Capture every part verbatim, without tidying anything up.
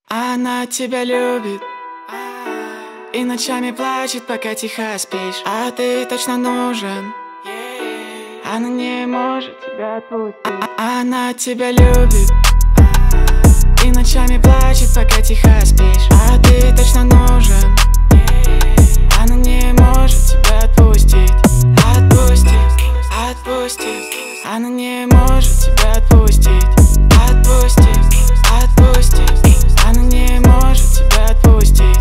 Она тебя любит и ночами плачет, пока тихо спишь. А ты точно нужен, она не может тебя отпустить. Она тебя любит и ночами плачет, пока тихо спишь. А ты точно нужен, она не может тебя отпустить. Отпустить, отпустить, она не может тебя отпустить. Отпустить, отпустить, она не может тебя отпустить.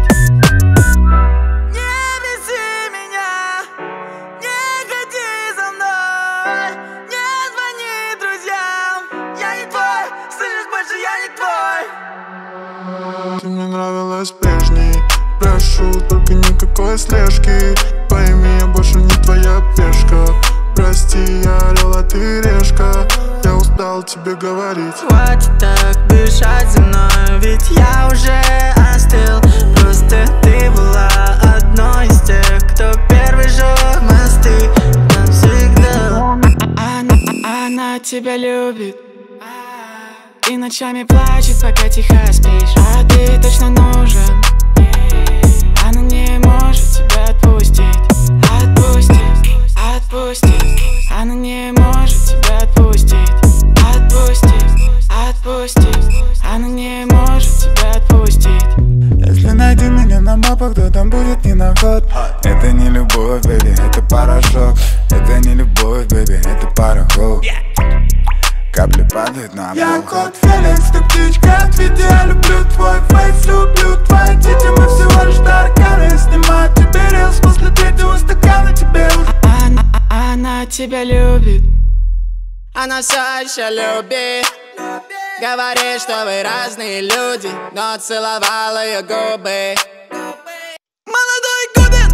Не беси меня, не ходи за мной, не звони друзьям, я не твой, слышишь, больше я не твой. Ты мне нравилась прежней, прошу, только никакой слежки. Пойми, я больше не твоя пешка. Прости, я орел, а ты решка. Я устал тебе говорить. Хватит так дышать за мной, ведь я уже остыл. Просто ты была одной из тех, кто первый жёг мосты навсегда. Она, она тебя любит и ночами плачет, пока тихо спишь. А ты точно нужен, она не может тебя отпустить. Отпустить, отпустить, она не может тебя отпустить. Отпустить, отпустить, она не может тебя отпустить. Если найди меня на мапах, то там будет не на ход. Это не любовь, бэби, это порошок. Это не любовь, бэби, это пароход. Капли падают на пол. Я кот Феликс, ты птичка, ответь, я люблю твой фейс, люблю твои дети, мы всего лишь тараканы. Снимаю тебе рилс после третьего стакана, тебе уже. Она, она тебя любит, Она все еще любит. Говорит, что вы разные люди, но целовала ее губы. Молодой Губин!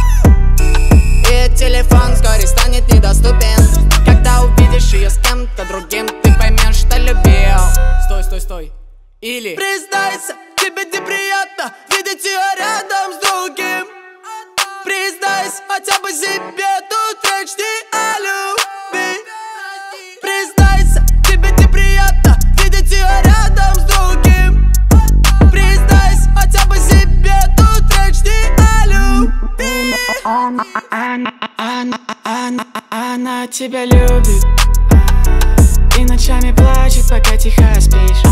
И телефон вскоре станет недоступен. Когда увидишь ее с кем-то другим, ты поймешь, что любил. Стой, стой, стой. Или признайся, тебе неприятно видеть ее рядом с другим. Признайся хотя бы себе, тут речь не о любви. Признайся, тебе неприятно видеть ее рядом с другим. Признайся хотя бы себе, тут речь не о любви. она, она, она, она, она тебя любит и ночами плачет, пока тихо спишь.